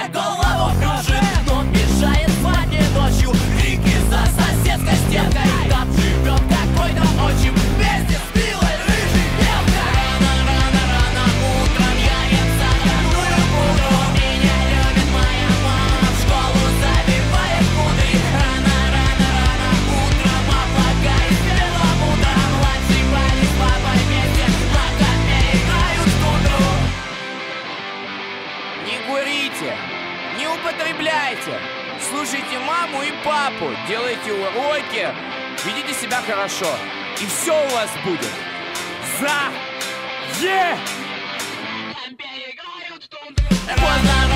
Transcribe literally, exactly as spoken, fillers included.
голову кружит, но мешает спать мне ночью. Крики за соседской стенкой, там живет какой-то отчим вместе с милой рыжей белкой. Рано, рано, рано утром я ем сахарную пудру. Меня любит моя мама, в школу забивает кудри. Рано, рано, рано утром облака из перламутра. Младший парень с папой вместе на коне играют в тундру. Не курите, не употребляйте, слушайте маму и папу, делайте уроки, ведите себя хорошо, и все у вас будет за е. Поздно